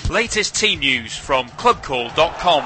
Latest team news from clubcall.com.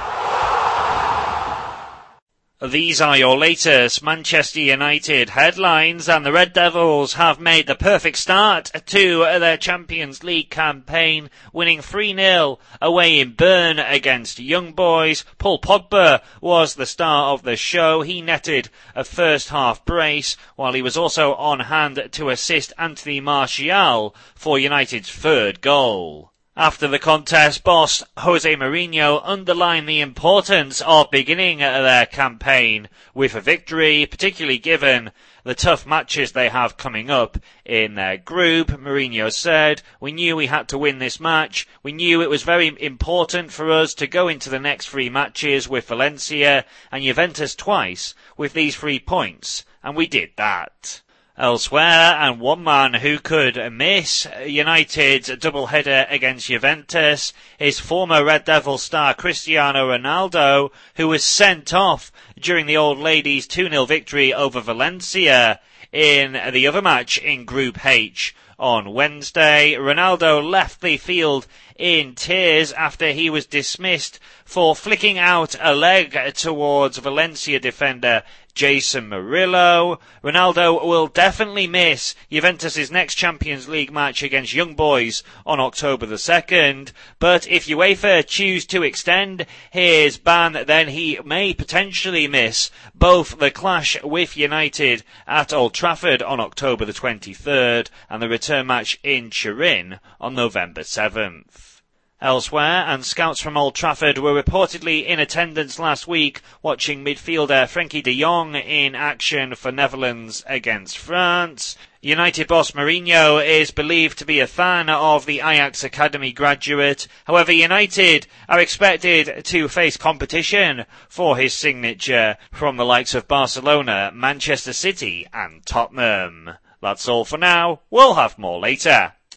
These are your latest Manchester United headlines, and the Red Devils have made the perfect start to their Champions League campaign, winning 3-0 away in Bern against Young Boys. Paul Pogba was the star of the show. He netted a first half brace, while he was also on hand to assist Anthony Martial for United's third goal. After the contest, boss Jose Mourinho underlined the importance of beginning their campaign with a victory, particularly given the tough matches they have coming up in their group. Mourinho said, "We knew we had to win this match. We knew it was very important for us to go into the next 3 matches with Valencia and Juventus twice with these 3 points, and we did that." Elsewhere, and one man who could miss United's doubleheader against Juventus is former Red Devil star Cristiano Ronaldo, who was sent off during the Old Ladies' 2-0 victory over Valencia in the other match in Group H on Wednesday. Ronaldo left the field in tears after he was dismissed for flicking out a leg towards Valencia defender Jason Murillo. Ronaldo will definitely miss Juventus' next Champions League match against Young Boys on October the 2nd, but if UEFA choose to extend his ban, then he may potentially miss both the clash with United at Old Trafford on October the 23rd and the return match in Turin on November 7th. Elsewhere, and scouts from Old Trafford were reportedly in attendance last week watching midfielder Frenkie de Jong in action for Netherlands against France. United boss Mourinho is believed to be a fan of the Ajax Academy graduate. However, United are expected to face competition for his signature from the likes of Barcelona, Manchester City and Tottenham. That's all for now. We'll have more later.